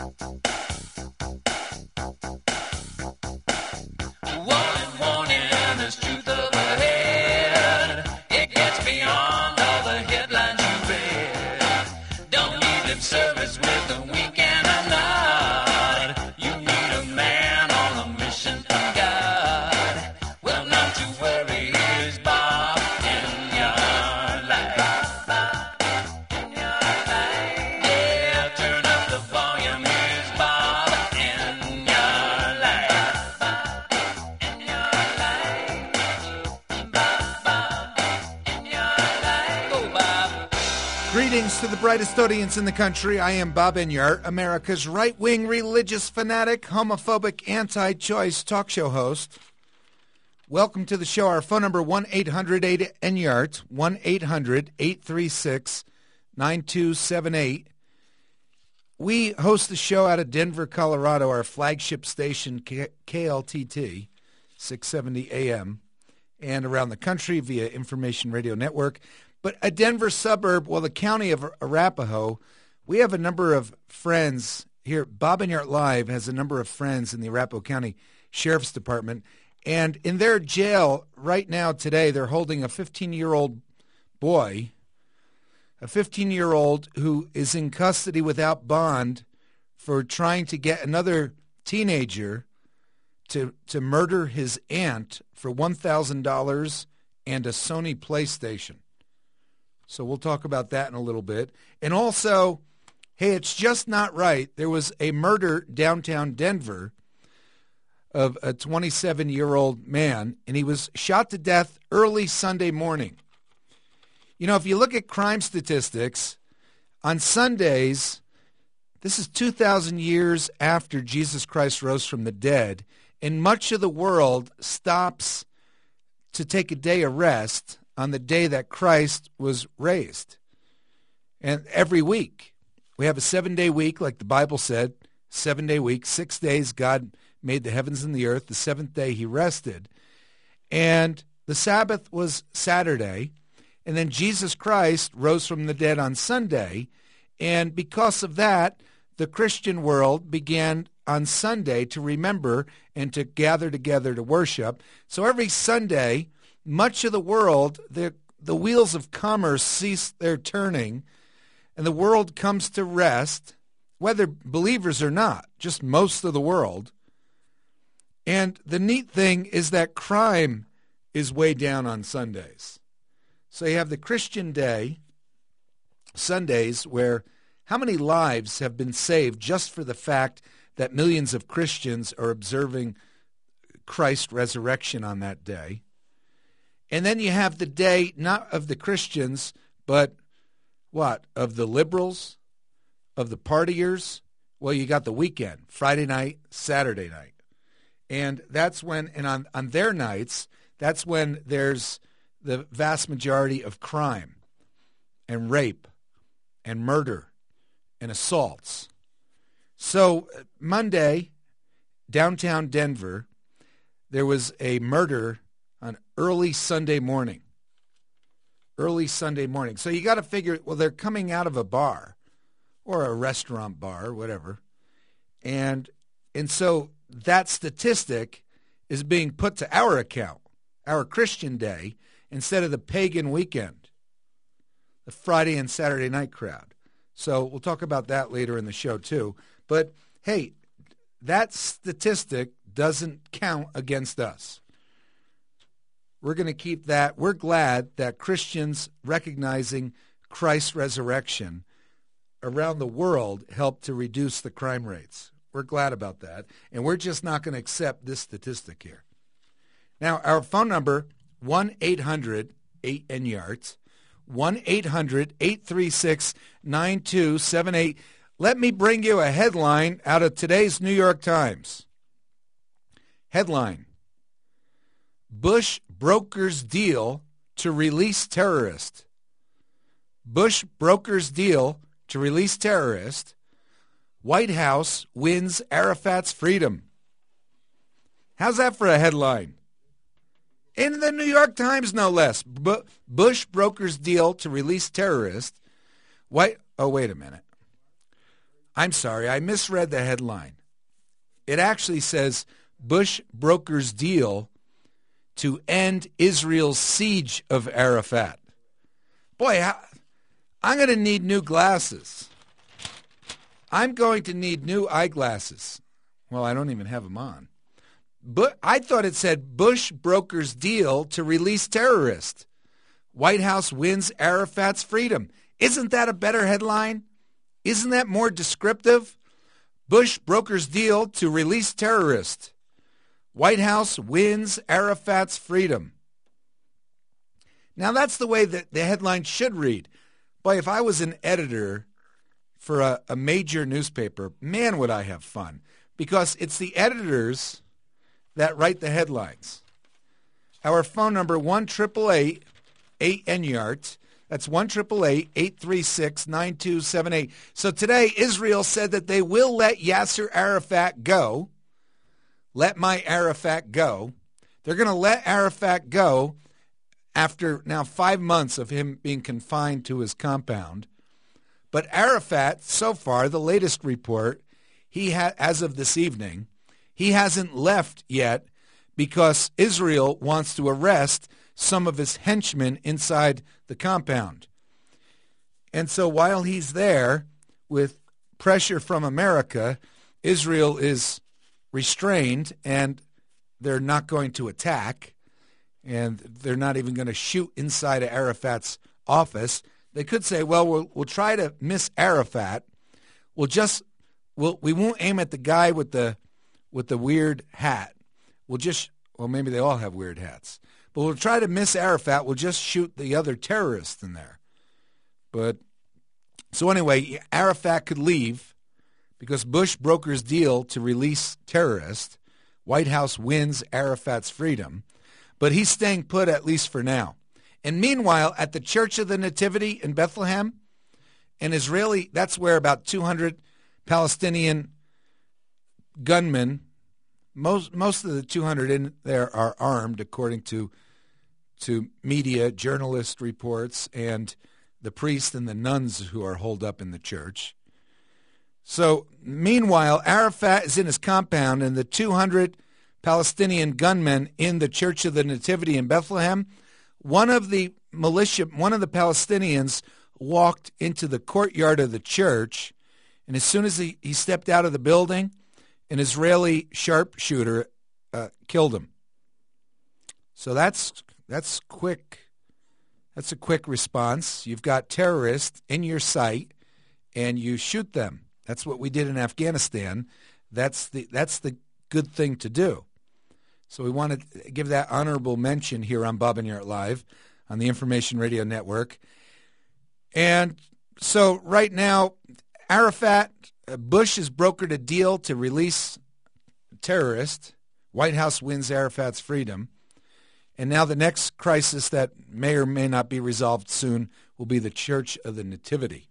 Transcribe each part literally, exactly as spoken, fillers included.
Warning, warning, there's truth up ahead. It gets beyond all the headlines you read. Don't need lip service with a wink and a nod. You need a man on a mission from God. Well, not to worry, here's Bob in your life. Bob in your life. Yeah, turn up the volume, here's Bob in your life. Bob in your life. Bob, Bob in your life. Go, Bob. Greetings to the brightest audience in the country. I am Bob Enyart, America's right-wing religious fanatic, homophobic, anti-choice talk show host. Welcome to the show. Our phone number, one eight hundred eight Enyart, one eight hundred eight three six nine two seven eight. We host the show out of Denver, Colorado, our flagship station, K- KLTT, six seventy A M, and around the country via Information Radio Network. But a Denver suburb, well, the county of Arapahoe, we have a number of friends here. Bob Enyart Live has a number of friends in the Arapahoe County Sheriff's Department. And in their jail right now today, they're holding a fifteen-year-old boy, a fifteen-year-old who is in custody without bond for trying to get another teenager to to murder his aunt for one thousand dollars and a Sony PlayStation. So we'll talk about that in a little bit. And also, hey, it's just not right. There was a murder downtown Denver of a twenty-seven-year-old man, and he was shot to death early Sunday morning. You know, if you look at crime statistics, on Sundays, this is two thousand years after Jesus Christ rose from the dead, and much of the world stops to take a day of rest on the day that Christ was raised. And every week, we have a seven-day week, like the Bible said, seven-day week, six days God made the heavens and the earth. The seventh day he rested. And the Sabbath was Saturday. And then Jesus Christ rose from the dead on Sunday. And because of that, the Christian world began on Sunday to remember and to gather together to worship. So every Sunday, much of the world, the, the wheels of commerce cease their turning, and the world comes to rest, whether believers or not, just most of the world. And the neat thing is that crime is way down on Sundays. So you have the Christian day, Sundays, where how many lives have been saved just for the fact that millions of Christians are observing Christ's resurrection on that day. And then you have the day, not of the Christians, but what? Of the liberals, of the partiers. Well, you got the weekend, Friday night, Saturday night. And that's when, and on, on their nights, that's when there's the vast majority of crime and rape and murder and assaults. So Monday, downtown Denver, there was a murder on early Sunday morning. Early Sunday morning. So you got to figure, well, they're coming out of a bar or a restaurant bar or whatever. And and so that statistic is being put to our account, our Christian day, instead of the pagan weekend, the Friday and Saturday night crowd. So we'll talk about that later in the show too. But hey, that statistic doesn't count against us. We're going to keep that. We're glad that Christians recognizing Christ's resurrection around the world helped to reduce the crime rates. We're glad about that. And we're just not going to accept this statistic here. Now, our phone number, one eight hundred eight Enyart, one eight hundred eight three six nine two seven eight. Let me bring you a headline out of today's New York Times. Headline: Bush brokers deal to release terrorist. Bush brokers deal to release terrorist. White House wins Arafat's freedom. How's that for a headline? In the New York Times, no less. B- Bush brokers deal to release terrorist. White. Oh, wait a minute. I'm sorry, I misread the headline. It actually says Bush brokers deal to end Israel's siege of Arafat. Boy, I'm going to need new glasses. I'm going to need new eyeglasses. Well, I don't even have them on. But I thought it said Bush brokers deal to release terrorists. White House wins Arafat's freedom. Isn't that a better headline? Isn't that more descriptive? Bush brokers deal to release terrorists. White House wins Arafat's freedom. Now that's the way that the headline should read. Boy, if I was an editor for a, a major newspaper, man, would I have fun. Because it's the editors that write the headlines. Our phone number, one eight eight eight, eight N Y A R T. That's one eight eight eight, eight three six, nine two seven eight. So today, Israel said that they will let Yasser Arafat go. Let my Arafat go. They're going to let Arafat go after now five months of him being confined to his compound. But Arafat, so far, the latest report, he ha- as of this evening, he hasn't left yet because Israel wants to arrest some of his henchmen inside the compound. And so while he's there, with pressure from America, Israel is restrained and they're not going to attack, and they're not even going to shoot inside of Arafat's office. They could say, well, we'll, we'll try to miss Arafat. We'll just, we'll, we won't aim at the guy with the with the weird hat. We'll just, well, maybe they all have weird hats. But we'll try to miss Arafat. We'll just shoot the other terrorists in there. But, so anyway, Arafat could leave because Bush brokers deal to release terrorists. White House wins Arafat's freedom. But he's staying put, at least for now. And meanwhile, at the Church of the Nativity in Bethlehem, an Israeli, that's where about two hundred Palestinian gunmen, most most of the two hundred in there are armed, according to to media, journalist reports, and the priests and the nuns who are holed up in the church. So, meanwhile, Arafat is in his compound, and the two hundred Palestinian gunmen in the Church of the Nativity in Bethlehem, one of the militia, one of the Palestinians walked into the courtyard of the church, and as soon as he, he stepped out of the building, an Israeli sharpshooter uh, killed him. So that's that's quick. That's a quick response. You've got terrorists in your sight, and you shoot them. That's what we did in Afghanistan. That's the that's the good thing to do. So we want to give that honorable mention here on Bob and Yart Live on the Information Radio Network. And so right now, Arafat, uh, Bush has brokered a deal to release terrorists. White House wins Arafat's freedom. And now the next crisis that may or may not be resolved soon will be the Church of the Nativity.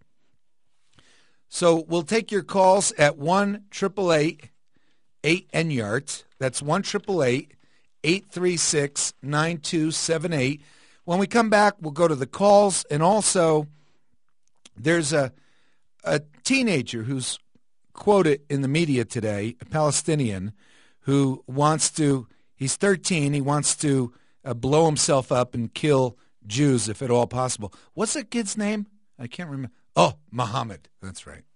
So we'll take your calls at one eight eight eight, eight N Y A R T. That's one eight eight eight, eight three six, nine two seven eight. When we come back, we'll go to the calls, and also there's a a teenager who's quoted in the media today, a Palestinian, who wants to, he's thirteen, he wants to uh, blow himself up and kill Jews if at all possible. What's that kid's name? I can't remember. Oh, Muhammad. That's right.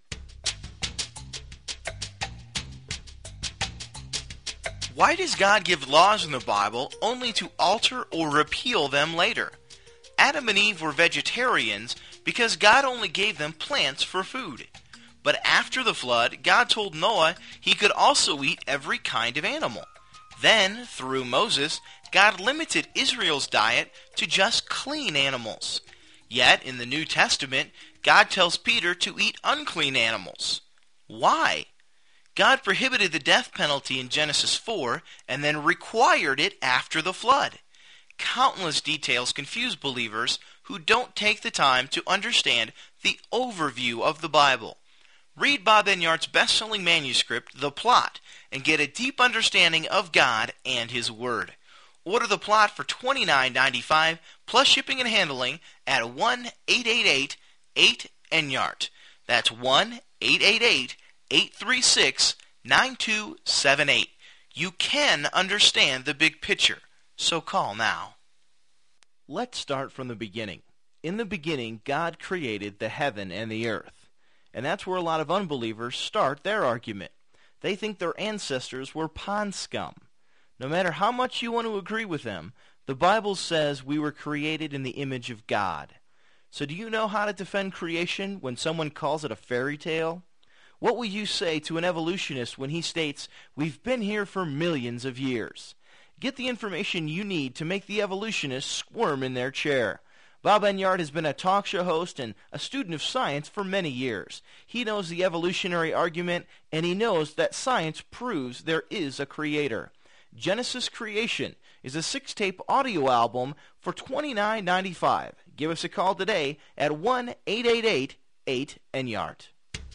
Why does God give laws in the Bible only to alter or repeal them later? Adam and Eve were vegetarians because God only gave them plants for food. But after the flood, God told Noah he could also eat every kind of animal. Then, through Moses, God limited Israel's diet to just clean animals. Yet, in the New Testament, God tells Peter to eat unclean animals. Why? God prohibited the death penalty in Genesis four and then required it after the flood. Countless details confuse believers who don't take the time to understand the overview of the Bible. Read Bob Enyart's best-selling manuscript, The Plot, and get a deep understanding of God and His Word. Order The Plot for twenty-nine ninety-five plus shipping and handling at one eight eight eight, eight N Y A R T. That's one eight eight eight, eight three six, nine two seven eight. You can understand the big picture, so call now. Let's start from the beginning. In the beginning, God created the heaven and the earth. And that's where a lot of unbelievers start their argument. They think their ancestors were pond scum. No matter how much you want to agree with them, the Bible says we were created in the image of God. So do you know how to defend creation when someone calls it a fairy tale? What will you say to an evolutionist when he states, we've been here for millions of years? Get the information you need to make the evolutionist squirm in their chair. Bob Enyart has been a talk show host and a student of science for many years. He knows the evolutionary argument, and he knows that science proves there is a creator. Genesis Creation is a six-tape audio album for twenty-nine ninety-five. Give us a call today at one eight eight eight, eight Enyart.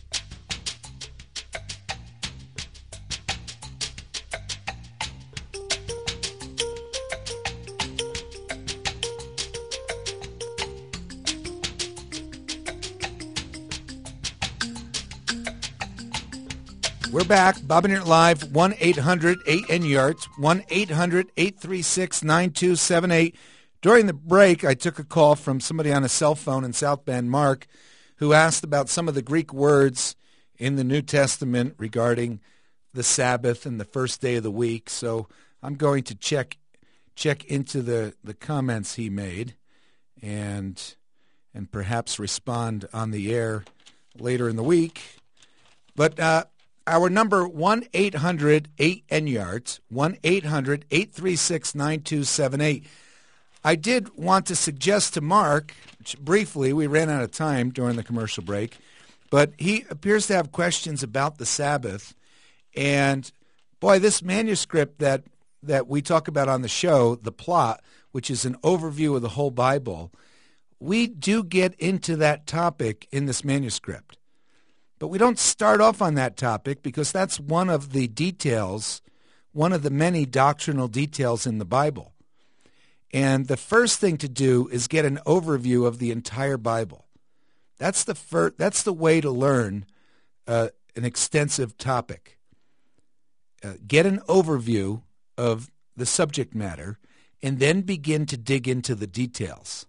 We're back. Bob Enyart Live, one eight hundred eight Enyart, one eight hundred eight three six nine two seven eight. During the break, I took a call from somebody on a cell phone in South Bend, Mark, who asked about some of the Greek words in the New Testament regarding the Sabbath and the first day of the week. So I'm going to check check into the, the comments he made and and perhaps respond on the air later in the week. But uh, our number, one eight hundred eight Enyart, one eight hundred eight three six nine two seven eight. I did want to suggest to Mark, briefly, we ran out of time during the commercial break, but he appears to have questions about the Sabbath. And, boy, this manuscript that, that we talk about on the show, The Plot, which is an overview of the whole Bible, we do get into that topic in this manuscript. But we don't start off on that topic because that's one of the details, one of the many doctrinal details in the Bible. And the first thing to do is get an overview of the entire Bible. That's the fir- that's the way to learn uh, an extensive topic. Uh, get an overview of the subject matter and then begin to dig into the details.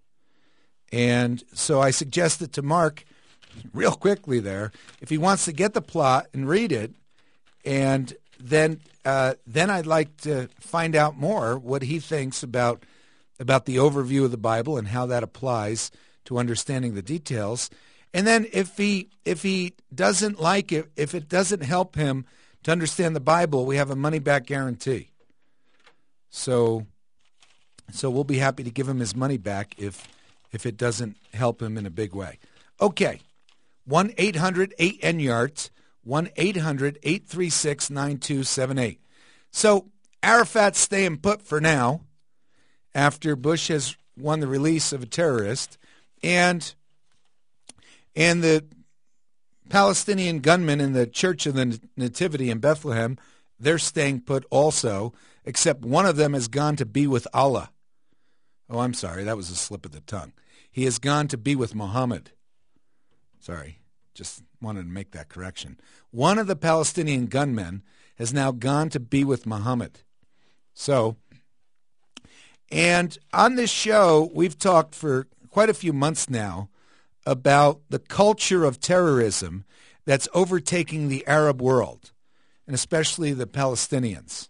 And so I suggested to Mark, real quickly there, if he wants to get the plot and read it, and then uh, then I'd like to find out more what he thinks about about the overview of the Bible and how that applies to understanding the details. And then if he if he doesn't like it, if it doesn't help him to understand the Bible, we have a money-back guarantee. So so we'll be happy to give him his money back if if it doesn't help him in a big way. Okay. one eight hundred eight Enyart, one eight hundred eight three six nine two seven eight. So Arafat's staying put for now after Bush has won the release of a terrorist, and and the Palestinian gunmen in the Church of the Nativity in Bethlehem, they're staying put also, except one of them has gone to be with Allah. Oh, I'm sorry, that was a slip of the tongue. He has gone to be with Muhammad. Sorry, just wanted to make that correction. One of the Palestinian gunmen has now gone to be with Muhammad. So, and on this show, we've talked for quite a few months now about the culture of terrorism that's overtaking the Arab world, and especially the Palestinians.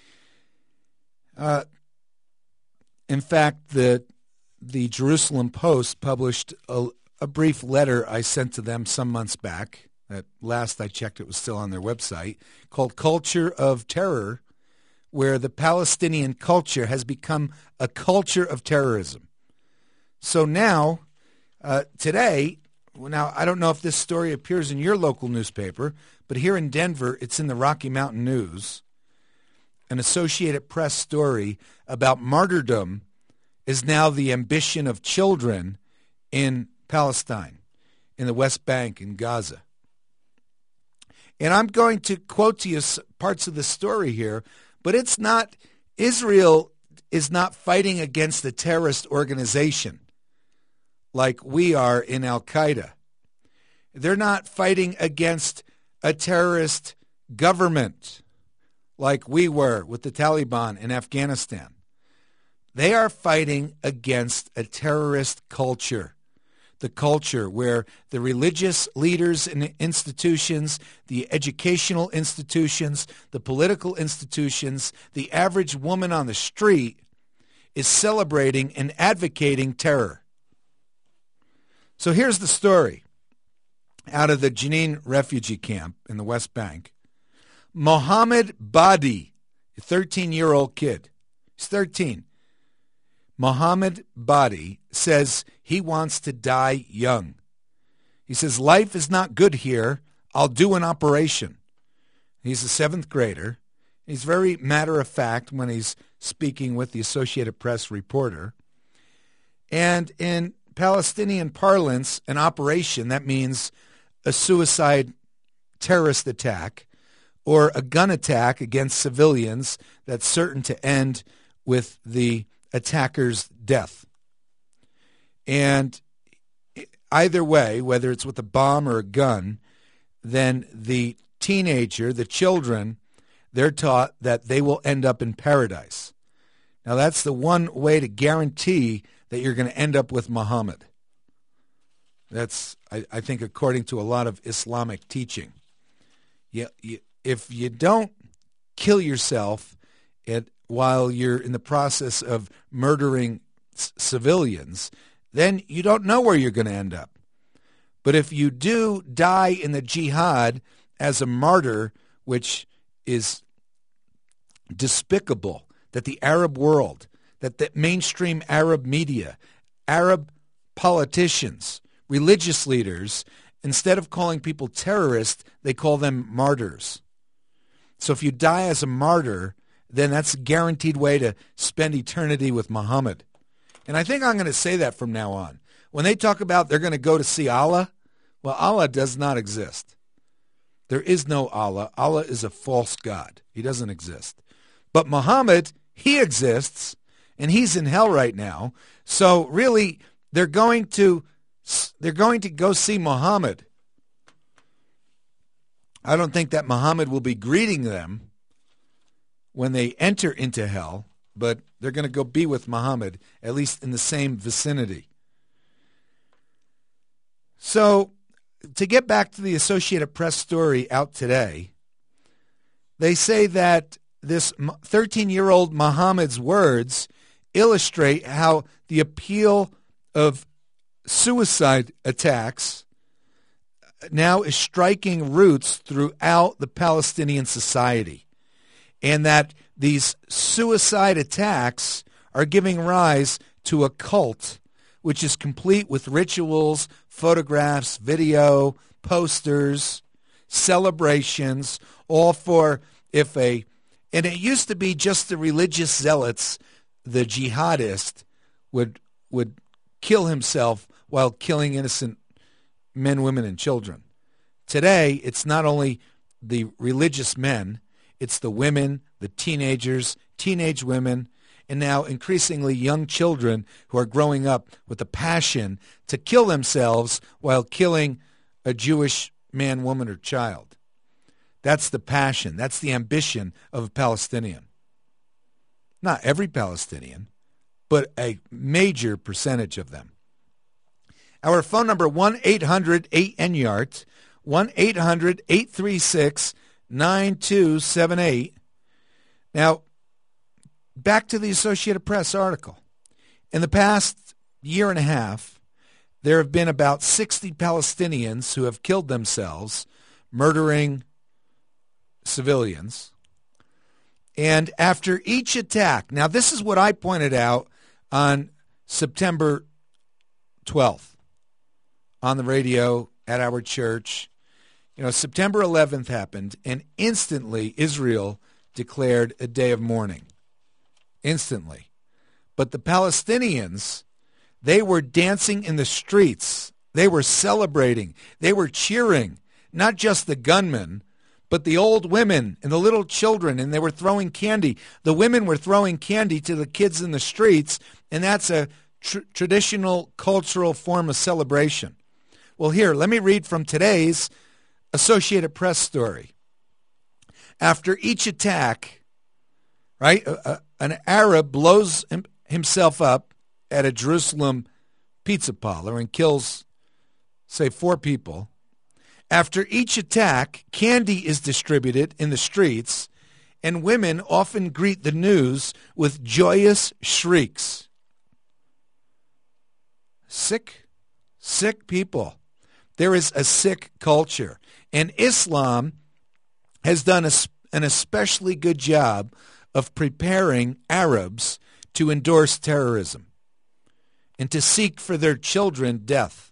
Uh, in fact, the the Jerusalem Post published a, a brief letter I sent to them some months back. At last I checked, it was still on their website, called Culture of Terror, where the Palestinian culture has become a culture of terrorism. So now, uh, today, now I don't know if this story appears in your local newspaper, but here in Denver, it's in the Rocky Mountain News, an Associated Press story about martyrdom is now the ambition of children in Palestine, in the West Bank, in Gaza. And I'm going to quote to you parts of the story here, but it's not, Israel is not fighting against a terrorist organization like we are in Al-Qaeda. They're not fighting against a terrorist government like we were with the Taliban in Afghanistan. They are fighting against a terrorist culture, the culture where the religious leaders and institutions, the educational institutions, the political institutions, the average woman on the street is celebrating and advocating terror. So here's the story out of the Jenin refugee camp in the West Bank. Mohammed Badi, a thirteen-year-old kid, he's thirteen. Mohammed Badi says he wants to die young. He says, life is not good here. I'll do an operation. He's a seventh grader. He's very matter-of-fact when he's speaking with the Associated Press reporter. And in Palestinian parlance, an operation, that means a suicide terrorist attack or a gun attack against civilians that's certain to end with the attacker's death. And either way, whether it's with a bomb or a gun, then the teenager, the children, they're taught that they will end up in paradise. Now, that's the one way to guarantee that you're going to end up with Muhammad. That's, I, I think, according to a lot of Islamic teaching. You, you, if you don't kill yourself at while you're in the process of murdering c- civilians, then you don't know where you're going to end up. But if you do die in the jihad as a martyr, which is despicable, that the Arab world, that the mainstream Arab media, Arab politicians, religious leaders, instead of calling people terrorists, they call them martyrs. So if you die as a martyr, then that's a guaranteed way to spend eternity with Muhammad. And I think I'm going to say that from now on. When they talk about they're going to go to see Allah, well, Allah does not exist. There is no Allah. Allah is a false god. He doesn't exist. But Muhammad, he exists, and he's in hell right now. So really, they're going to they're going to go see Muhammad. I don't think that Muhammad will be greeting them when they enter into hell, but they're going to go be with Muhammad, at least in the same vicinity. So, to get back to the Associated Press story out today, they say that this thirteen-year-old Muhammad's words illustrate how the appeal of suicide attacks now is striking roots throughout the Palestinian society, and that these suicide attacks are giving rise to a cult which is complete with rituals, photographs, video, posters, celebrations, all for if a, and it used to be just the religious zealots, the jihadist, would would kill himself while killing innocent men, women, and children. Today, it's not only the religious men, it's the women, the teenagers, teenage women, and now increasingly young children who are growing up with a passion to kill themselves while killing a Jewish man, woman, or child. That's the passion. That's the ambition of a Palestinian. Not every Palestinian, but a major percentage of them. Our phone number, one eight hundred eight N Y A R T, one eight hundred eight three six nine two seven eight. Now, back to the Associated Press article. In the past year and a half, there have been about sixty Palestinians who have killed themselves, murdering civilians. And after each attack, now this is what I pointed out on September twelfth on the radio at our church. You know, September eleventh happened, and instantly Israel declared a day of mourning. Instantly. But the Palestinians, they were dancing in the streets. They were celebrating. They were cheering. Not just the gunmen, but the old women and the little children, and they were throwing candy. The women were throwing candy to the kids in the streets, and that's a tr- traditional cultural form of celebration. Well, here, let me read from today's Associated Press story. After each attack, right, a, a, an Arab blows him, himself up at a Jerusalem pizza parlor and kills, say, four people. After each attack, candy is distributed in the streets, and women often greet the news with joyous shrieks. Sick, sick people. There is a sick culture. And Islam has done a, an especially good job of preparing Arabs to endorse terrorism and to seek for their children death.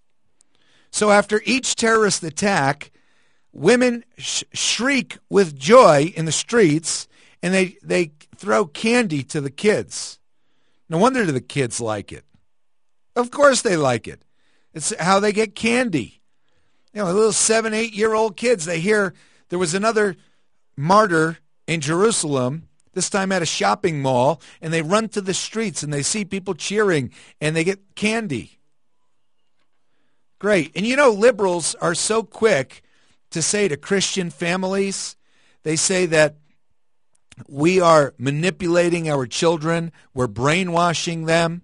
So after each terrorist attack, women sh- shriek with joy in the streets, and they, they throw candy to the kids. No wonder the kids like it. Of course they like it. It's how they get candy. You know, little seven, eight-year-old kids, they hear there was another martyr in Jerusalem, this time at a shopping mall, and they run to the streets, and they see people cheering, and they get candy. Great. And you know, liberals are so quick to say to Christian families, they say that we are manipulating our children, we're brainwashing them.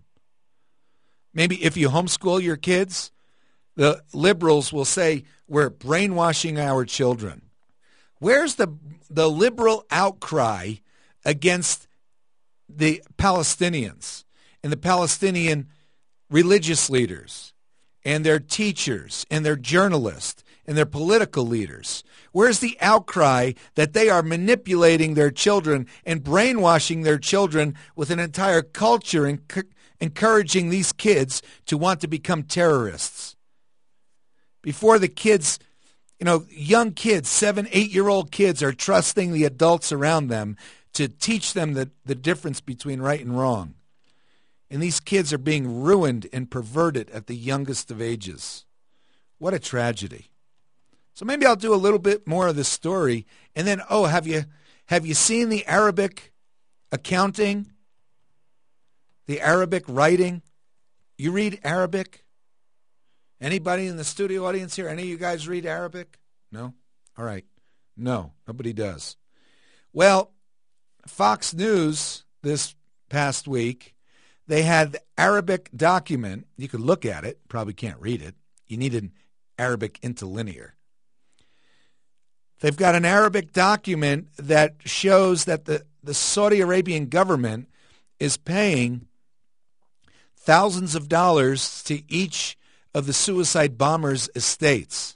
Maybe if you homeschool your kids, the liberals will say we're brainwashing our children. Where's the the liberal outcry against the Palestinians and the Palestinian religious leaders and their teachers and their journalists and their political leaders? Where's the outcry that they are manipulating their children and brainwashing their children with an entire culture and encouraging these kids to want to become terrorists? Before the kids, you know, young kids, seven, eight-year-old kids are trusting the adults around them to teach them the, the difference between right and wrong. And these kids are being ruined and perverted at the youngest of ages. What a tragedy. So maybe I'll do a little bit more of this story. And then, oh, have you have you seen the Arabic accounting? The Arabic writing? You read Arabic? Anybody in the studio audience here? Any of you guys read Arabic? No? All right. No, nobody does. Well, Fox News this past week, they had the Arabic document. You could look at it. Probably can't read it. You need an Arabic interlinear. They've got an Arabic document that shows that the, the Saudi Arabian government is paying thousands of dollars to each of the suicide bombers' estates.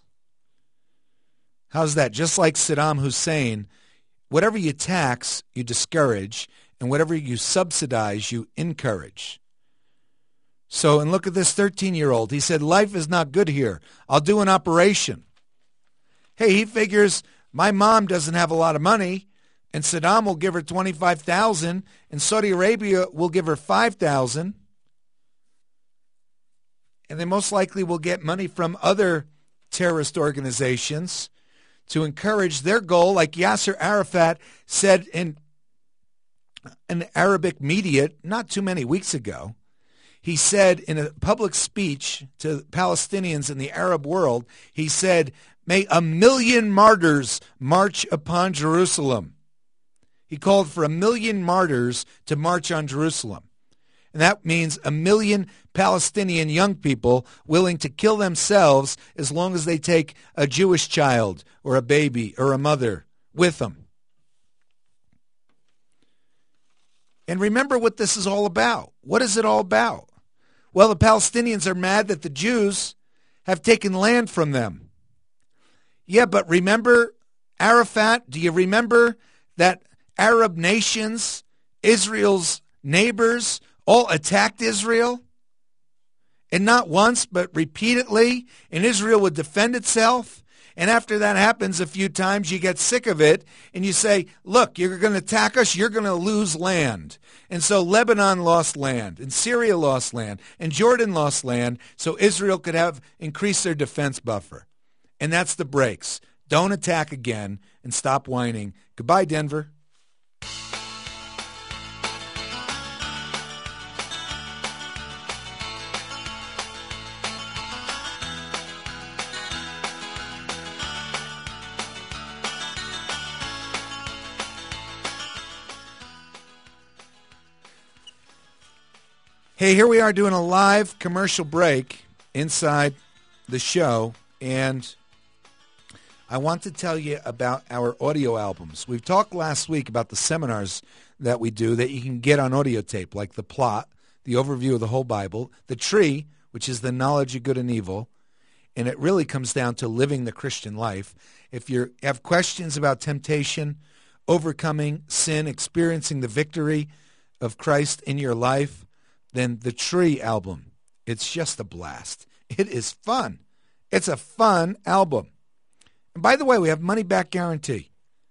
How's that? Just like Saddam Hussein, whatever you tax, you discourage, and whatever you subsidize, you encourage. So, and look at this thirteen-year-old. He said, life is not good here. I'll do an operation. Hey, he figures my mom doesn't have a lot of money, and Saddam will give her twenty-five thousand dollars, and Saudi Arabia will give her five thousand dollars. And they most likely will get money from other terrorist organizations to encourage their goal, like Yasser Arafat said in an Arabic media not too many weeks ago. He said in a public speech to Palestinians in the Arab world, he said, may a million martyrs march upon Jerusalem. He called for a million martyrs to march on Jerusalem. And that means a million Palestinian young people willing to kill themselves as long as they take a Jewish child or a baby or a mother with them. And remember what this is all about. What is it all about? Well, the Palestinians are mad that the Jews have taken land from them. Yeah, but remember Arafat? Do you remember that Arab nations, Israel's neighbors, all attacked Israel? And not once, but repeatedly. And Israel would defend itself. And after that happens a few times, you get sick of it. And you say, look, you're going to attack us. You're going to lose land. And so Lebanon lost land. And Syria lost land. And Jordan lost land. So Israel could have increased their defense buffer. And that's the breaks. Don't attack again and stop whining. Goodbye, Denver. Hey, here we are doing a live commercial break inside the show, and I want to tell you about our audio albums. We've talked last week about the seminars that we do that you can get on audio tape, like The Plot, the overview of the whole Bible, The Tree, which is the knowledge of good and evil, and it really comes down to living the Christian life. If you have questions about temptation, overcoming sin, experiencing the victory of Christ in your life, then the Tree album, it's just a blast. It is fun. It's a fun album. And by the way, we have money-back guarantee.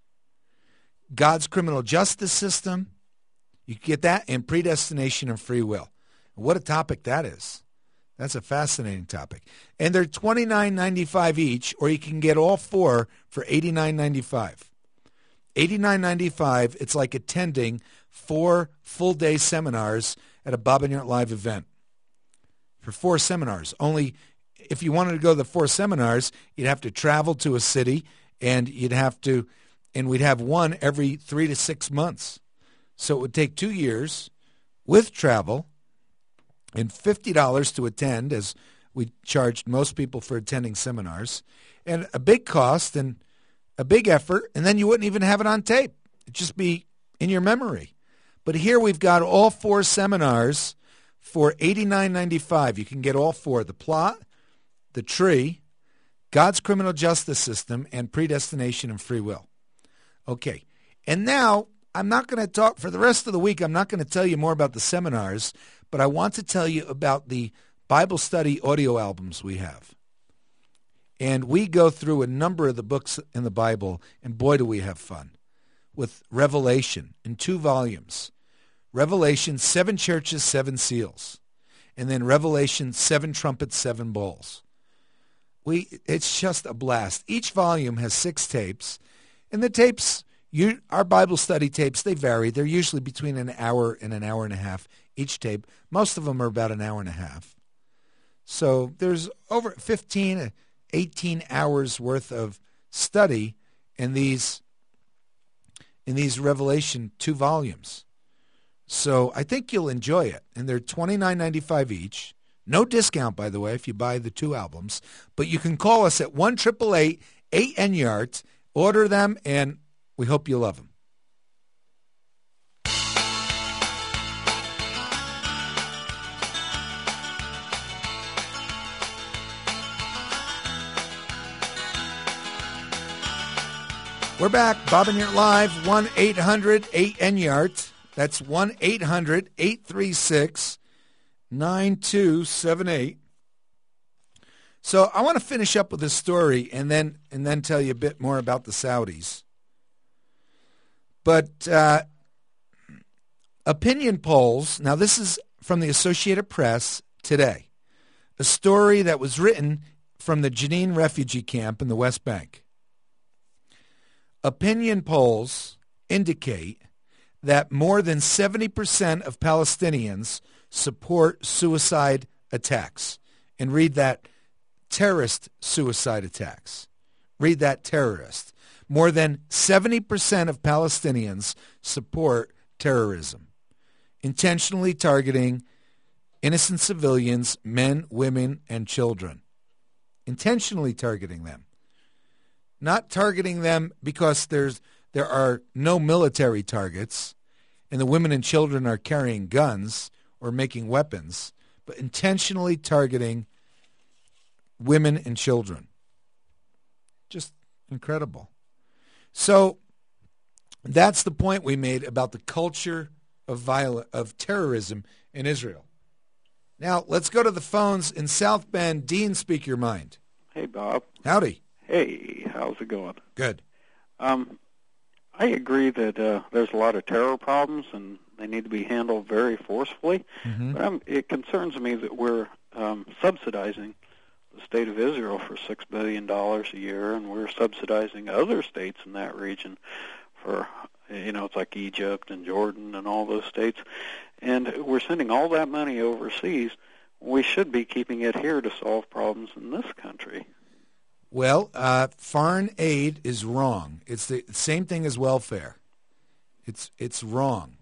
God's criminal justice system, you can get that, and predestination and free will. What a topic that is. That's a fascinating topic. And they're twenty-nine ninety-five each, or you can get all four for eighty-nine ninety-five. eighty-nine ninety-five, it's like attending four full-day seminars at a Bob and Yurt Live event. For four seminars. Only if you wanted to go to the four seminars, you'd have to travel to a city, and you'd have to, and we'd have one every three to six months. So it would take two years with travel and fifty dollars to attend, as we charged most people for attending seminars, and a big cost and a big effort, and then you wouldn't even have it on tape. It'd just be in your memory. But here we've got all four seminars for eighty-nine ninety-five. You can get all four: The Plot, The Tree, God's Criminal Justice System, and Predestination and Free Will. Okay, and now I'm not going to talk, for the rest of the week, I'm not going to tell you more about the seminars, but I want to tell you about the Bible study audio albums we have. And we go through a number of the books in the Bible, and boy, do we have fun. With Revelation in two volumes. Revelation, seven churches, seven seals. And then Revelation, seven trumpets, seven bowls. We, it's just a blast. Each volume has six tapes, and the tapes, you, our Bible study tapes, they vary. They're usually between an hour and an hour and a half each tape. Most of them are about an hour and a half. So there's over fifteen, eighteen hours worth of study in these in these Revelation two volumes. So I think you'll enjoy it. And they're twenty-nine ninety-five each. No discount, by the way, if you buy the two albums. But you can call us at one eight eight eight eight N Y A R T, order them, and we hope you love them. We're back. Bob and Yurt Live, one eight hundred eight N Y A R T. That's one eight hundred eight three six nine two seven eight. So I want to finish up with this story and then and then tell you a bit more about the Saudis. But uh, opinion polls, now this is from the Associated Press today, a story that was written from the Jenin refugee camp in the West Bank. Opinion polls indicate that more than seventy percent of Palestinians support suicide attacks. And read that, terrorist suicide attacks. Read that, terrorist. More than seventy percent of Palestinians support terrorism, intentionally targeting innocent civilians, men, women, and children. Intentionally targeting them. Not targeting them because there's there are no military targets and the women and children are carrying guns or making weapons, but intentionally targeting women and children. Just incredible. So that's the point we made about the culture of violence, of terrorism in Israel. Now, let's go to the phones in South Bend. Dean, speak your mind. Hey, Bob. Howdy. Hey, how's it going? Good. Um, I agree that uh, there's a lot of terror problems, and they need to be handled very forcefully. Mm-hmm. But um, it concerns me that we're um, subsidizing the state of Israel for six billion dollars a year, and we're subsidizing other states in that region for, you know, it's like Egypt and Jordan and all those states. And we're sending all that money overseas. We should be keeping it here to solve problems in this country. Well, uh, foreign aid is wrong. It's the same thing as welfare. It's it's wrong.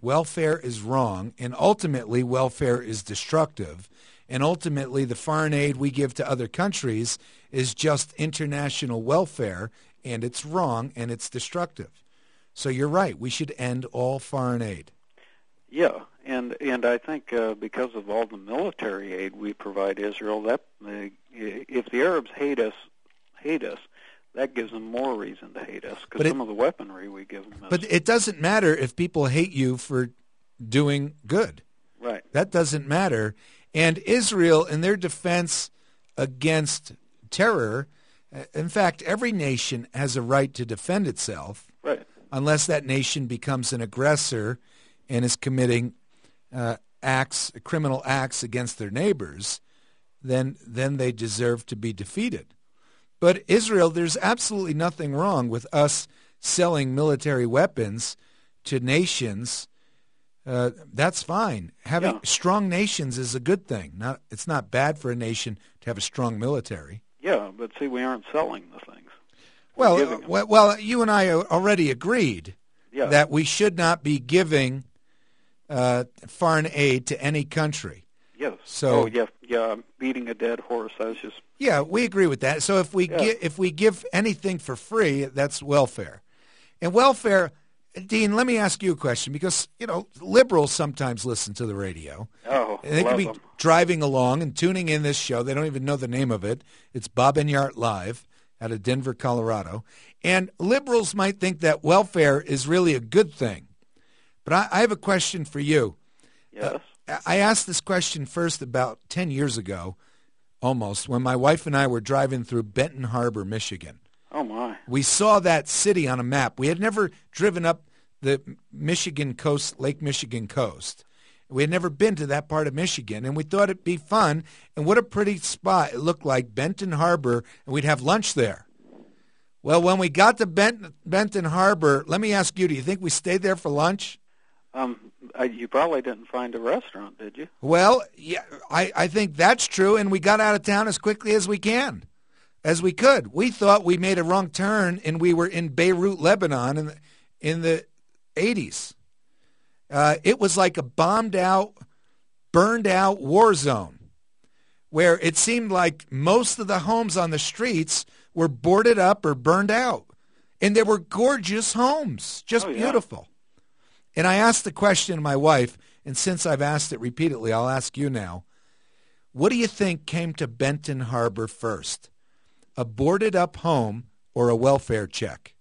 welfare is wrong, and ultimately welfare is destructive, and ultimately the foreign aid we give to other countries is just international welfare, and it's wrong and it's destructive. So you're right. We should end all foreign aid. Yeah, and and I think uh, because of all the military aid we provide Israel, that uh, if the Arabs hate us, hate us, that gives them more reason to hate us because some of the weaponry we give them. Is, but it doesn't matter if people hate you for doing good. Right. That doesn't matter. And Israel, in their defense against terror, in fact, every nation has a right to defend itself. Right. Unless that nation becomes an aggressor and is committing uh, acts, criminal acts against their neighbors, then then they deserve to be defeated. But Israel, there's absolutely nothing wrong with us selling military weapons to nations. Uh, that's fine. Having Yeah. strong nations is a good thing. Not, it's not bad for a nation to have a strong military. Yeah, but see, we aren't selling the things. Well, giving them. well, well, you and I already agreed Yeah. that we should not be giving uh, foreign aid to any country. Yes. So- oh, yeah, yeah. I'm beating a dead horse. I was just. Yeah, we agree with that. So if we Yeah. gi- if we give anything for free, that's welfare. And welfare, Dean, let me ask you a question because, you know, liberals sometimes listen to the radio. Oh, And they love could be them. driving along and tuning in this show. They don't even know the name of it. It's Bob Enyart Live out of Denver, Colorado. And liberals might think that welfare is really a good thing. But I, I have a question for you. Yes. Uh, I asked this question first about ten years ago, almost, when my wife and I were driving through Benton Harbor, Michigan. Oh my. We saw that city on a map. We had never driven up the Michigan coast, Lake Michigan coast. We had never been to that part of Michigan, and we thought it'd be fun. And what a pretty spot. It looked like Benton Harbor, and we'd have lunch there. Well, when we got to Benton, Benton Harbor, let me ask you, do you think we stayed there for lunch? Um, I, you probably didn't find a restaurant, did you? Well, yeah, I, I think that's true, and we got out of town as quickly as we can, as we could. We thought we made a wrong turn, and we were in Beirut, Lebanon in the, in the eighties. Uh, it was like a bombed-out, burned-out war zone where it seemed like most of the homes on the streets were boarded up or burned out. And they were gorgeous homes, just Oh, yeah. beautiful. And I asked the question to my wife, and since I've asked it repeatedly, I'll ask you now. What do you think came to Benton Harbor first, a boarded-up home or a welfare check?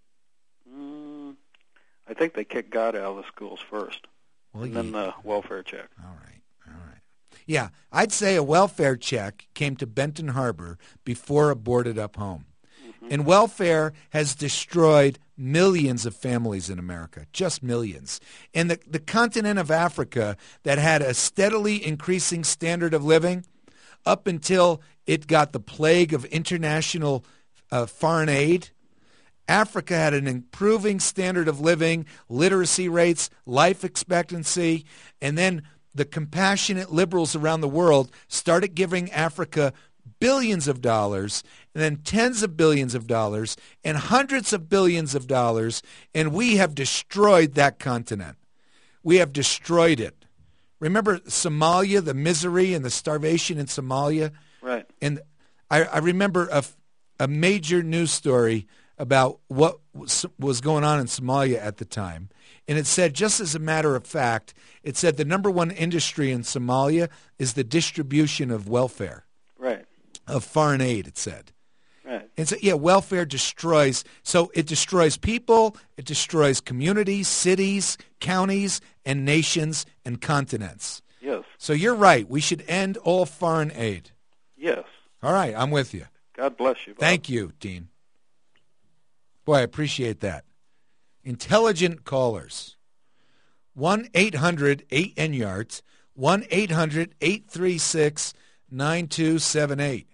Mm, I think they kicked God out of the schools first, Well, and then ye- the welfare check. All right, all right. Yeah, I'd say a welfare check came to Benton Harbor before a boarded-up home. And welfare has destroyed millions of families in America, just millions. And the, the continent of Africa that had a steadily increasing standard of living up until it got the plague of international uh, foreign aid, Africa had an improving standard of living, literacy rates, life expectancy, and then the compassionate liberals around the world started giving Africa billions of dollars, and then tens of billions of dollars, and hundreds of billions of dollars, and we have destroyed that continent. We have destroyed it. Remember Somalia, the misery and the starvation in Somalia? Right. And I, I remember a, a major news story about what was, was going on in Somalia at the time. And it said, just as a matter of fact, it said the number one industry in Somalia is the distribution of welfare, Right. of foreign aid, it said. Right. And so, yeah, welfare destroys. So it destroys people, it destroys communities, cities, counties, and nations and continents. Yes. So you're right. We should end all foreign aid. Yes. All right, I'm with you. God bless you, Bob. Thank you, Dean. Boy, I appreciate that. Intelligent callers. one eight hundred eight N Y A R T, one eight hundred eight three six nine two seven eight.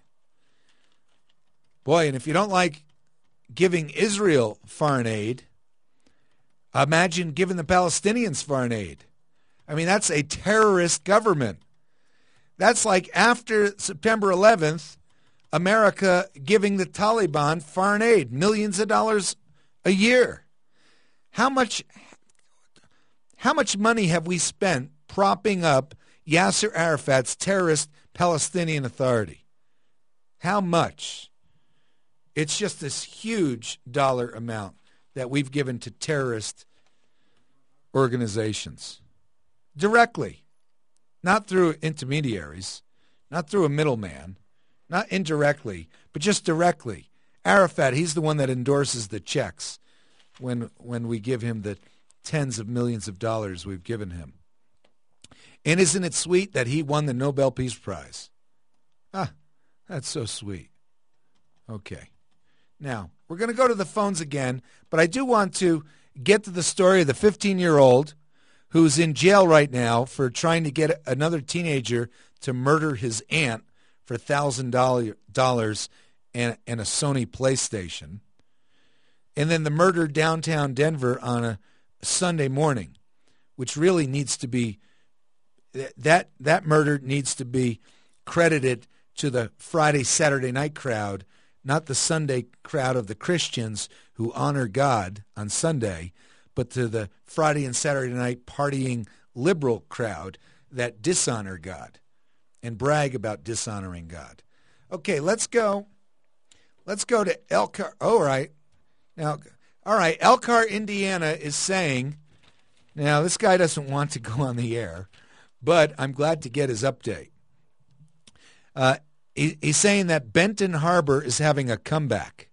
Boy, and if you don't like giving Israel foreign aid, imagine giving the Palestinians foreign aid. I mean, that's a terrorist government. That's like after September eleventh, America giving the Taliban foreign aid, millions of dollars a year. How much How much money have we spent propping up Yasser Arafat's terrorist Palestinian Authority? How much? It's just this huge dollar amount that we've given to terrorist organizations. Directly. Not through intermediaries. Not through a middleman. Not indirectly, but just directly. Arafat, he's the one that endorses the checks when when we give him the tens of millions of dollars we've given him. And isn't it sweet that he won the Nobel Peace Prize? Ah, that's so sweet. Okay. Now, we're going to go to the phones again, but I do want to get to the story of the fifteen-year-old who's in jail right now for trying to get another teenager to murder his aunt for one thousand dollars and, and a Sony PlayStation. And then the murder downtown Denver on a Sunday morning, which really needs to be, that that murder needs to be credited to the Friday, Saturday night crowd, not the Sunday crowd of the Christians who honor God on Sunday, but to the Friday and Saturday night partying liberal crowd that dishonor God and brag about dishonoring God. Okay, let's go. Let's go to Elkhart. All right. Now, all right, Elkhart, Indiana is saying, now this guy doesn't want to go on the air, but I'm glad to get his update. Uh, he, he's saying that Benton Harbor is having a comeback.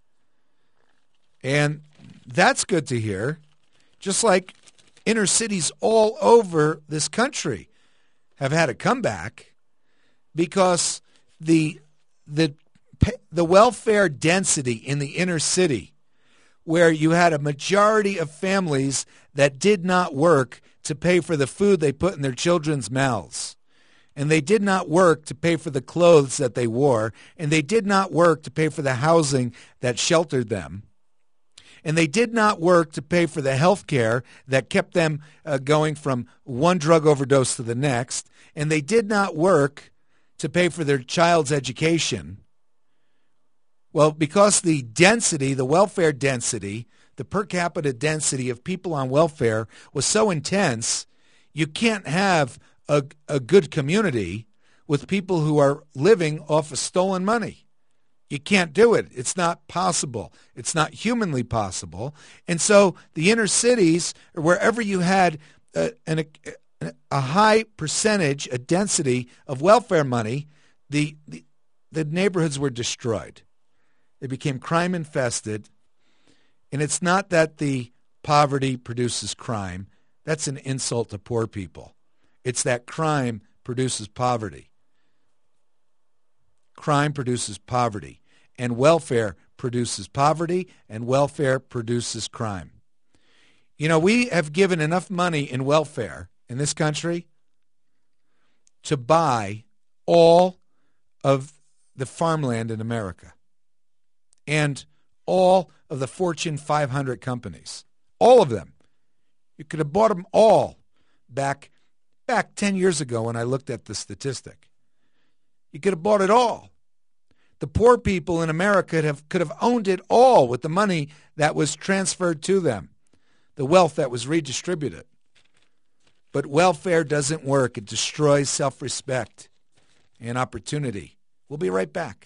And that's good to hear. Just like inner cities all over this country have had a comeback because the the the welfare density in the inner city, where you had a majority of families that did not work to pay for the food they put in their children's mouths, and they did not work to pay for the clothes that they wore, and they did not work to pay for the housing that sheltered them, and they did not work to pay for the health care that kept them uh, going from one drug overdose to the next, and they did not work to pay for their child's education. Well, because the density, the welfare density, the per capita density of people on welfare was so intense, you can't have a, a good community with people who are living off of stolen money. You can't do it. It's not possible. It's not humanly possible. And so the inner cities, or wherever you had a, an, a, a high percentage, a density of welfare money, the, the the neighborhoods were destroyed. They became crime infested. And it's not that the poverty produces crime. That's an insult to poor people. It's that crime produces poverty. Crime produces poverty. And welfare produces poverty, and welfare produces crime. You know, we have given enough money in welfare in this country to buy all of the farmland in America and all of the Fortune five hundred companies. All of them. You could have bought them all back, back ten years ago when I looked at the statistic. You could have bought it all. The poor people in America could have, could have owned it all with the money that was transferred to them, the wealth that was redistributed. But welfare doesn't work. It destroys self-respect and opportunity. We'll be right back.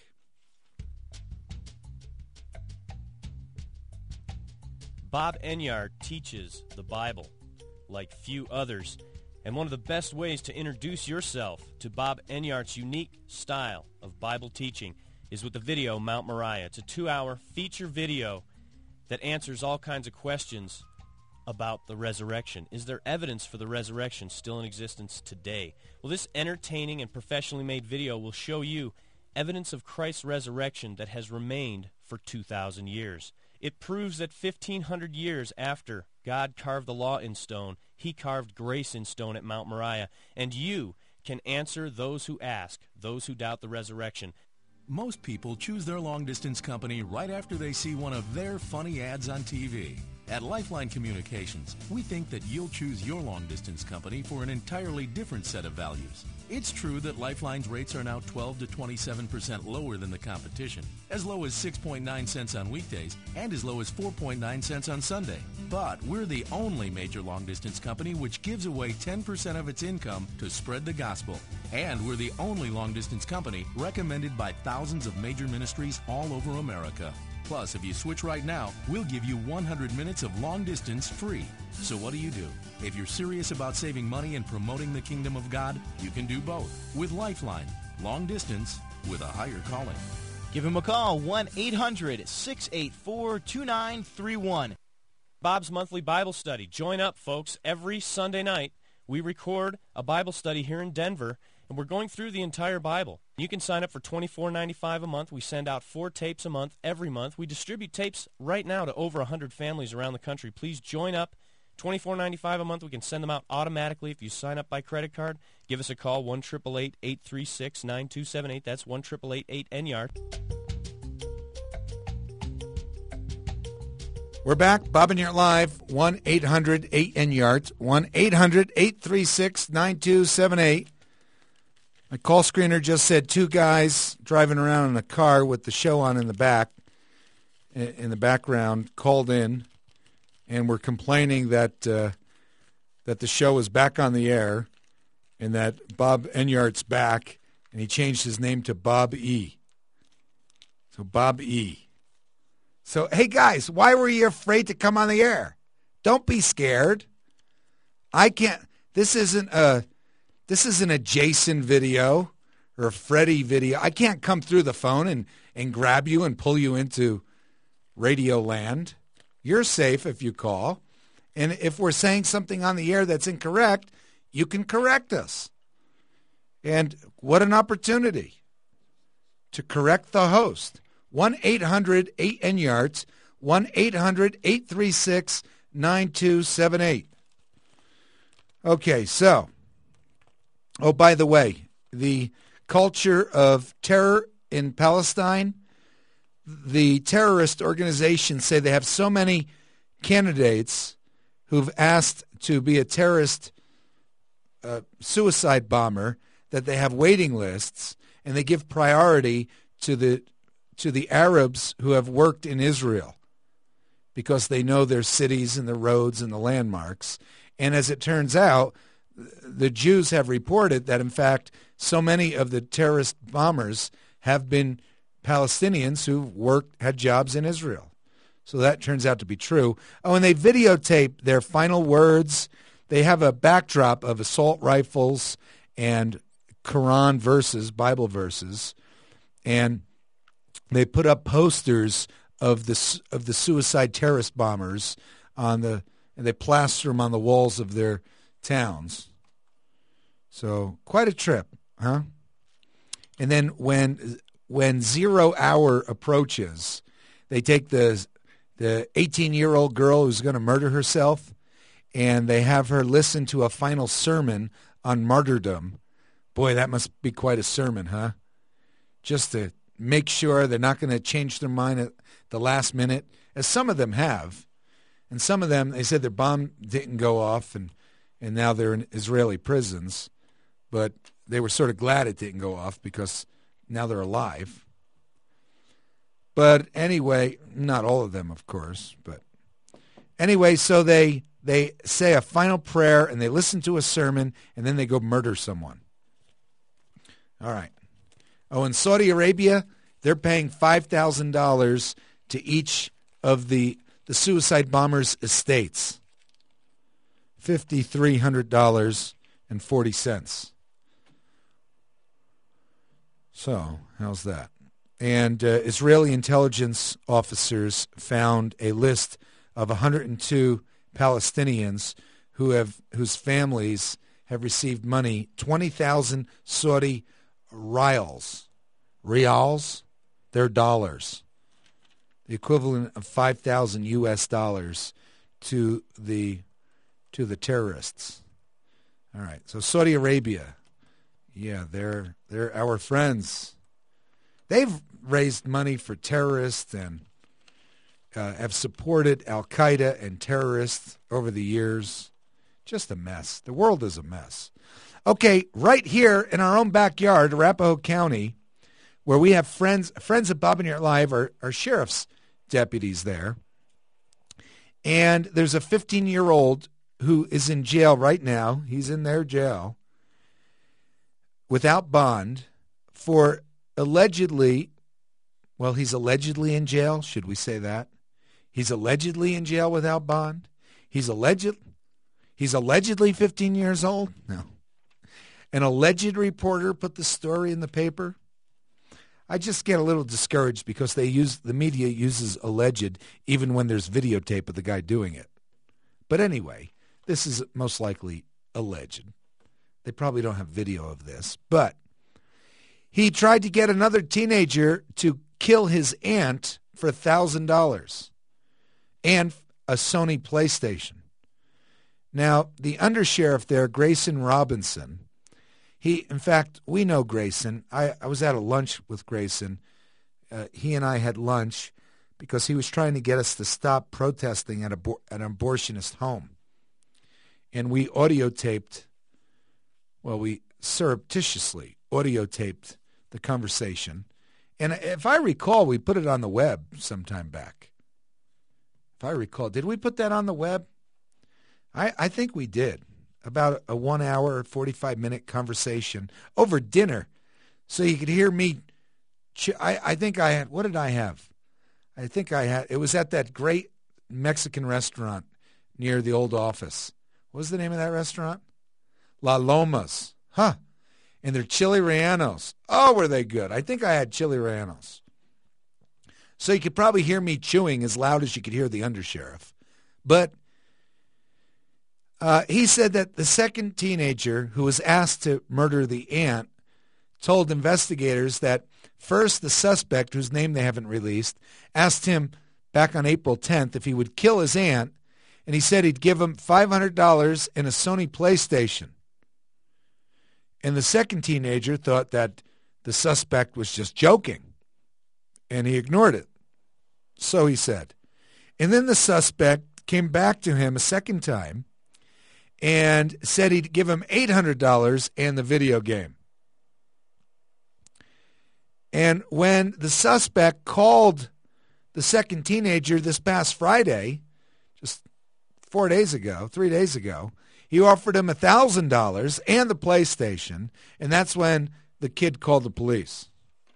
Bob Enyart teaches the Bible like few others, and one of the best ways to introduce yourself to Bob Enyart's unique style of Bible teaching is with the video Mount Moriah. It's a two-hour feature video that answers all kinds of questions about the resurrection. Is there evidence for the resurrection still in existence today? Well, this entertaining and professionally made video will show you evidence of Christ's resurrection that has remained for two thousand years. It proves that fifteen hundred years after God carved the law in stone, he carved grace in stone at Mount Moriah. And you can answer those who ask, those who doubt the resurrection. Most people choose their long-distance company right after they see one of their funny ads on T V. At Lifeline Communications, we think that you'll choose your long-distance company for an entirely different set of values. It's true that Lifeline's rates are now twelve to twenty-seven percent lower than the competition, as low as six point nine cents on weekdays and as low as four point nine cents on Sunday. But we're the only major long-distance company which gives away ten percent of its income to spread the gospel. And we're the only long-distance company recommended by thousands of major ministries all over America. Plus, if you switch right now, we'll give you one hundred minutes of long distance free. So what do you do? If you're serious about saving money and promoting the kingdom of God, you can do both with Lifeline. Long distance with a higher calling. Give him a call, one eight hundred, six eight four, two nine three one. Bob's Monthly Bible Study. Join up, folks. Every Sunday night, we record a Bible study here in Denver, and we're going through the entire Bible. You can sign up for twenty-four ninety-five a month. We send out four tapes a month every month. We distribute tapes right now to over one hundred families around the country. Please join up. twenty-four ninety-five a month. We can send them out automatically if you sign up by credit card. Give us a call, one eight eight eight, eight three six, nine two seven eight. That's one eight eight eight, eight N Y A R D. We're back. Bob and Yart Live, one eight hundred eight N Y A R D, one eight hundred, eight three six, nine two seven eight. My call screener just said two guys driving around in a car with the show on in the back, in the background, called in and were complaining that uh, that the show is back on the air and that Bob Enyart's back, and he changed his name to Bob E. So Bob E. So, hey, guys, why were you afraid to come on the air? Don't be scared. I can't. This isn't a this isn't a Jason video or a Freddie video. I can't come through the phone and, and grab you and pull you into Radio Land. You're safe if you call. And if we're saying something on the air that's incorrect, you can correct us. And what an opportunity to correct the host. one eight hundred eight N Y A R D, one eight hundred, eight three six, nine two seven eight. Okay, so, oh, by the way, the culture of terror in Palestine, the terrorist organizations say they have so many candidates who've asked to be a terrorist uh, suicide bomber that they have waiting lists, and they give priority to the to the Arabs who have worked in Israel because they know their cities and the roads and the landmarks. And as it turns out, the Jews have reported that, in fact, so many of the terrorist bombers have been Palestinians who worked, had jobs in Israel. So that turns out to be true. Oh, and they videotape their final words. They have a backdrop of assault rifles and Quran verses, Bible verses, and they put up posters of the of the suicide terrorist bombers on the, and they plaster them on the walls of their towns. So quite a trip, huh? And then when when zero hour approaches, they take the the eighteen-year-old girl who's going to murder herself, and they have her listen to a final sermon on martyrdom. Boy, that must be quite a sermon, huh? Just to make sure they're not going to change their mind at the last minute, as some of them have. And some of them, they said their bomb didn't go off, and, and now they're in Israeli prisons. But they were sort of glad it didn't go off because now they're alive. But anyway, not all of them, of course. But anyway, so they they say a final prayer, and they listen to a sermon, and then they go murder someone. All right. Oh, in Saudi Arabia, they're paying five thousand dollars to each of the, the suicide bombers' estates. five thousand three hundred dollars and forty cents. So, how's that? And uh, Israeli intelligence officers found a list of one hundred two Palestinians who have whose families have received money, twenty thousand Saudi rials. Rials? They're dollars. The equivalent of five thousand U S dollars to the to the terrorists. All right. So Saudi Arabia, yeah, they're they're our friends. They've raised money for terrorists and uh, have supported Al-Qaeda and terrorists over the years. Just a mess. The world is a mess. Okay, right here in our own backyard, Arapahoe County, where we have friends, friends of Bob and Yurt Live are, are sheriff's deputies there. And there's a fifteen-year-old who is in jail right now. He's in their jail without bond for allegedly, well, he's allegedly in jail. Should we say that? He's allegedly in jail without bond. He's alleged, he's allegedly fifteen years old. No. An alleged reporter put the story in the paper. I just get a little discouraged because they use the media uses alleged even when there's videotape of the guy doing it. But anyway, this is most likely alleged. They probably don't have video of this. But he tried to get another teenager to kill his aunt for one thousand dollars and a Sony PlayStation. Now, the undersheriff there, Grayson Robinson, he, in fact, we know Grayson. I, I was at a lunch with Grayson. Uh, he and I had lunch because he was trying to get us to stop protesting at, a, at an abortionist home. And we audio taped, well, we surreptitiously audio taped the conversation. And if I recall, we put it on the web sometime back. If I recall, did we put that on the web? I, I think we did. About a one-hour, forty-five-minute conversation over dinner, so you could hear me. Ch- I, I think I had, what did I have? I think I had, it was at that great Mexican restaurant near the old office. What was the name of that restaurant? La Lomas. Huh. And their chili rellenos. Oh, were they good. I think I had chili rellenos. So you could probably hear me chewing as loud as you could hear the undersheriff. But Uh, he said that the second teenager who was asked to murder the aunt told investigators that first the suspect, whose name they haven't released, asked him back on April tenth if he would kill his aunt, and he said he'd give him five hundred dollars and a Sony PlayStation. And the second teenager thought that the suspect was just joking, and he ignored it. So he said. And then the suspect came back to him a second time and said he'd give him eight hundred dollars and the video game. And when the suspect called the second teenager this past Friday, just four days ago, three days ago, he offered him one thousand dollars and the PlayStation, and that's when the kid called the police.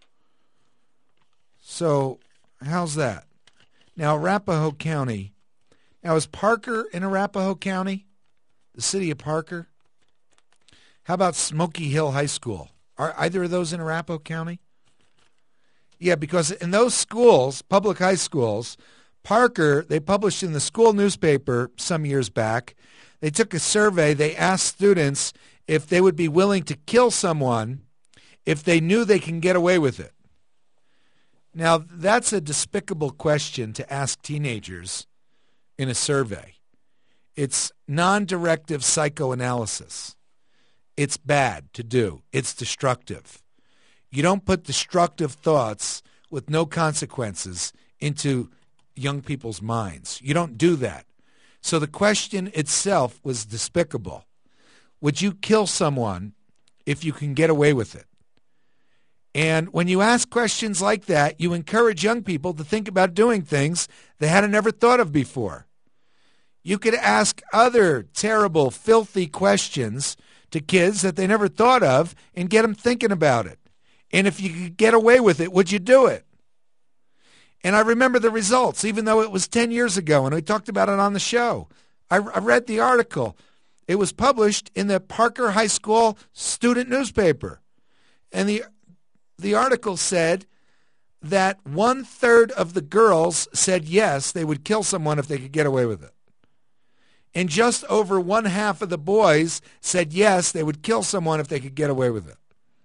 So how's that? Now, Arapahoe County. Now, is Parker in Arapahoe County? The city of Parker? How about Smoky Hill High School? Are either of those in Arapahoe County? Yeah, because in those schools, public high schools, Parker, they published in the school newspaper some years back, they took a survey, they asked students if they would be willing to kill someone if they knew they can get away with it. Now, that's a despicable question to ask teenagers in a survey. It's non-directive psychoanalysis. It's bad to do. It's destructive. You don't put destructive thoughts with no consequences into young people's minds. You don't do that. So the question itself was despicable. Would you kill someone if you can get away with it? And when you ask questions like that, you encourage young people to think about doing things they hadn't ever thought of before. You could ask other terrible, filthy questions to kids that they never thought of and get them thinking about it. And if you could get away with it, would you do it? And I remember the results, even though it was ten years ago, and we talked about it on the show. I, I read the article. It was published in the Parker High School student newspaper. And the the article said that one-third of the girls said yes, they would kill someone if they could get away with it. And just over one half of the boys said yes, they would kill someone if they could get away with it.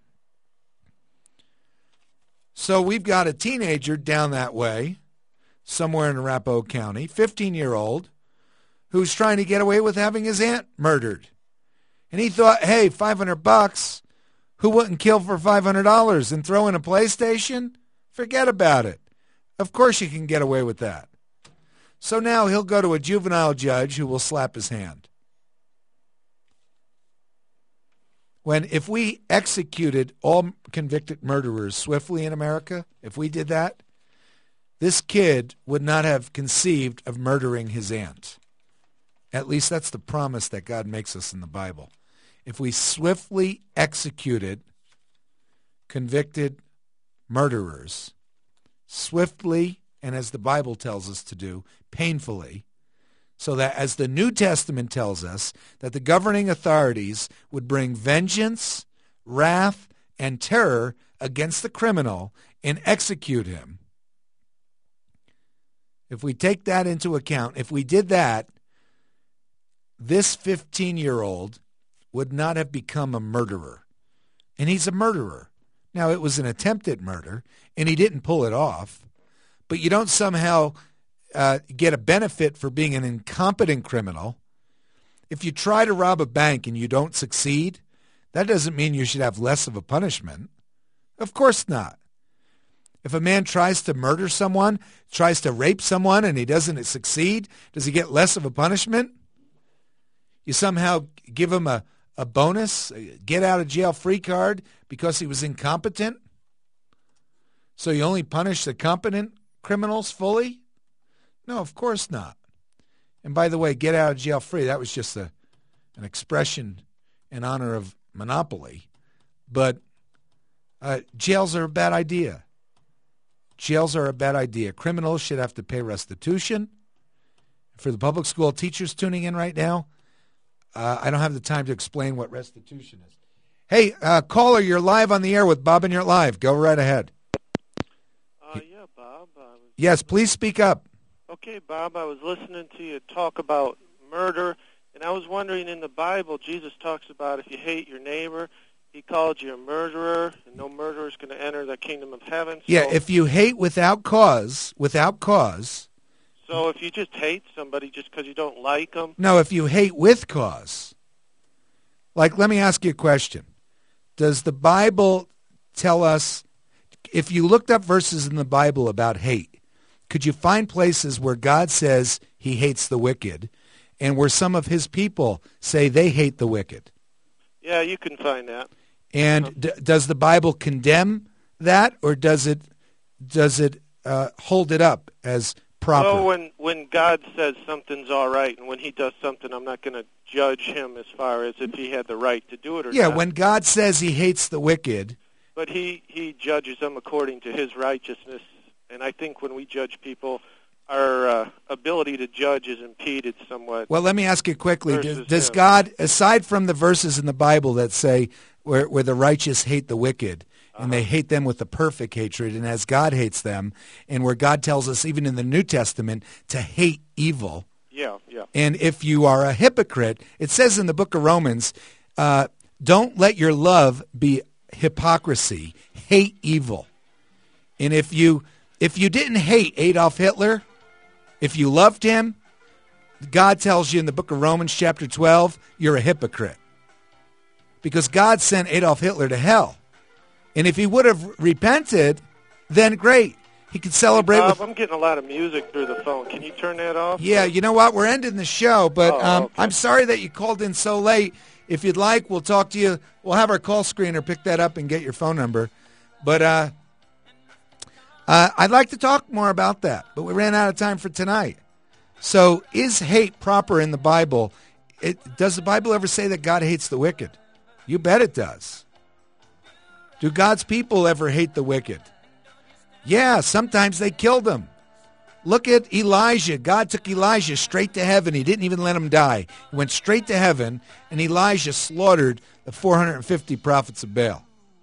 So we've got a teenager down that way, somewhere in Arapahoe County, fifteen-year-old, who's trying to get away with having his aunt murdered. And he thought, hey, five hundred bucks, who wouldn't kill for five hundred dollars and throw in a PlayStation? Forget about it. Of course you can get away with that. So now he'll go to a juvenile judge who will slap his hand. When if we executed all convicted murderers swiftly in America, if we did that, this kid would not have conceived of murdering his aunt. At least that's the promise that God makes us in the Bible. If we swiftly executed convicted murderers, swiftly, and as the Bible tells us to do, painfully, so that as the New Testament tells us, that the governing authorities would bring vengeance, wrath, and terror against the criminal and execute him. If we take that into account, if we did that, this fifteen-year-old would not have become a murderer. And he's a murderer. Now, it was an attempted murder, and he didn't pull it off. But you don't somehow uh, get a benefit for being an incompetent criminal. If you try to rob a bank and you don't succeed, that doesn't mean you should have less of a punishment. Of course not. If a man tries to murder someone, tries to rape someone, and he doesn't succeed, does he get less of a punishment? You somehow give him a, a bonus, a get-out-of-jail-free card because he was incompetent? So you only punish the competent criminals fully? No, of course not. And by the way, get out of jail free, that was just a, an expression in honor of monopoly. But uh, jails are a bad idea. Jails are a bad idea. Criminals should have to pay restitution. For the public school teachers tuning in right now, uh, I don't have the time to explain what restitution is. Hey, uh, caller, you're live on the air with Bob and You're Live. Go right ahead. Uh, yeah, Bob. I was... Yes, please speak up. Okay, Bob, I was listening to you talk about murder, and I was wondering, in the Bible, Jesus talks about if you hate your neighbor, he called you a murderer, and no murderer is going to enter the kingdom of heaven. So, yeah, if you hate without cause, without cause. So if you just hate somebody just because you don't like them? No, if you hate with cause. Like, let me ask you a question. Does the Bible tell us, if you looked up verses in the Bible about hate, could you find places where God says he hates the wicked and where some of his people say they hate the wicked? Yeah, you can find that. And d- does the Bible condemn that, or does it does it uh, hold it up as proper? Well, when, when God says something's all right, and when he does something, I'm not going to judge him as far as if he had the right to do it or yeah, not. Yeah, when God says he hates the wicked. But he, he judges them according to his righteousness. And I think when we judge people, our uh, ability to judge is impeded somewhat. Well, let me ask you quickly. Does, does him. God, aside from the verses in the Bible that say where, where the righteous hate the wicked, and they hate them with a perfect hatred, and as God hates them, and where God tells us even in the New Testament to hate evil. Yeah, yeah. And if you are a hypocrite, it says in the book of Romans, uh, don't let your love be hypocrisy. Hate evil. And if you if you didn't hate Adolf Hitler, if you loved him, God tells you in the book of Romans chapter twelve, you're a hypocrite. Because God sent Adolf Hitler to hell. And if he would have repented, then great. He could celebrate Bob, with... I'm getting a lot of music through the phone. Can you turn that off? Yeah, you know what? We're ending the show, but Oh, um, okay. I'm sorry that you called in so late. If you'd like, we'll talk to you. We'll have our call screener pick that up and get your phone number. But uh, uh, I'd like to talk more about that, but we ran out of time for tonight. So is hate proper in the Bible? It, does the Bible ever say that God hates the wicked? You bet it does. Do God's people ever hate the wicked? Yeah, sometimes they killed them. Look at Elijah. God took Elijah straight to heaven. He didn't even let him die. He went straight to heaven, and Elijah slaughtered the four hundred fifty prophets of Baal.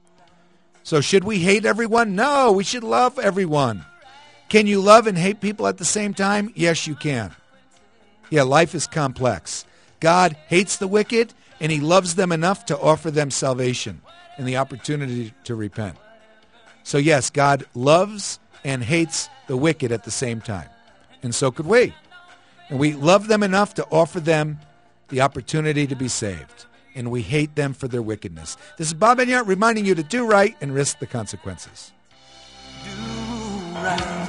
So should we hate everyone? No, we should love everyone. Can you love and hate people at the same time? Yes, you can. Yeah, life is complex. God hates the wicked, and he loves them enough to offer them salvation and the opportunity to repent. So yes, God loves and hates the wicked at the same time. And so could we. And we love them enough to offer them the opportunity to be saved. And we hate them for their wickedness. This is Bob Enyart reminding you to do right and risk the consequences. Do right.